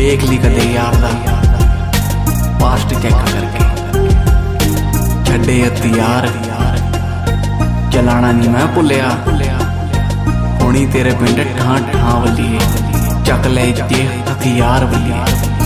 देख ली कदे यार दा पास्ट चेक करके, छड्डे हथियार चलाना नहीं मैं भुलिया, हुणी तेरे पिंड ठां ठां वलीए, चक ले जे हथियार वलीए।